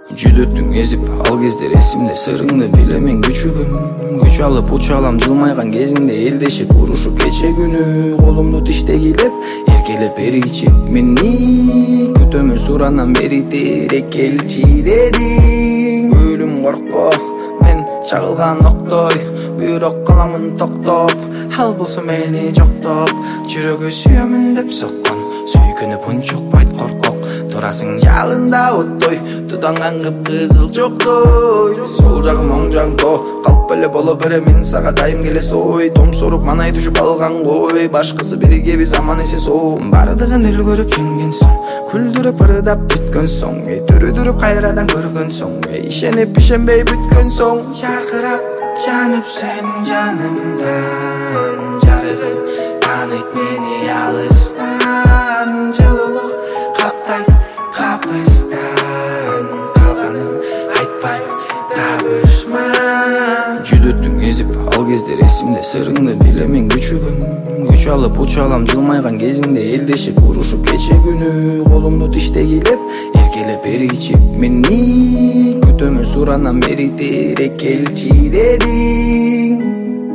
Жүдөттүң эзип ал кездер эсимде, сырыңды билемен күчүгүм. Күч алып учалам жылмайган кезиңде, элдешип урушуп кече күнү. Колумду тиштегилеп, эркелеп бери ичип, мени күтөмүн суранан бери тере келчи дедиң. Өлүм коркпо, мен чагылган октой, бирок каламын токтоп. Ал болсо мени жоктоп, жүрөгү сүйөмүн деп соккон. Сүйкүнүп унчукпайт коркок, турасың жалында оттой. Тутанган кып-кызыл жоктой. Сол жагым оң жагым то, калп эле боло беремин сага дайым келес ой. Томсоруп манай түшүп алган кой, башкысы биригебиз аман эсе соң. Бардыгын үлгүрүп жеңген соң, күлдүрүп ырдап бүткөн соң, түрүдүрүп кайрадан көргөн соң, ишенип ишенбей бүткөн соң. Жаркырап жанып сен жанымдан, жарыгым таныйт мени алыстан. Жылуулук каптайт капыстан, калганын айтпайм табышман. Жүдөттүң эзип ал кездер эсимде, сырыңды билемен күчүгүм. Күч алып учалам жылмайган кезиңде, элдешип урушуп кече күнү. Колумду тиштегилеп, эркелеп бери ичип, мени күтөмүн суранан бери тере келчи дедиң.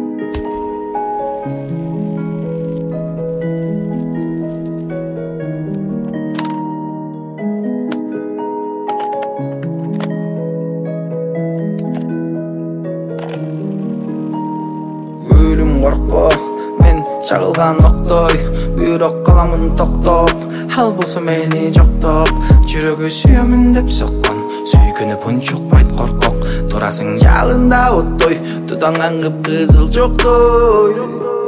Өлүм коркпо, мен чагылган октой, бирок каламын токтоп. Ал болсо мени жоктоп, жүрөгү сүйөмүн деп соккон. Сүйкүнүп унчукпайт коркок, турасың жалында оттой. Тутанган кып-кызыл жоктой.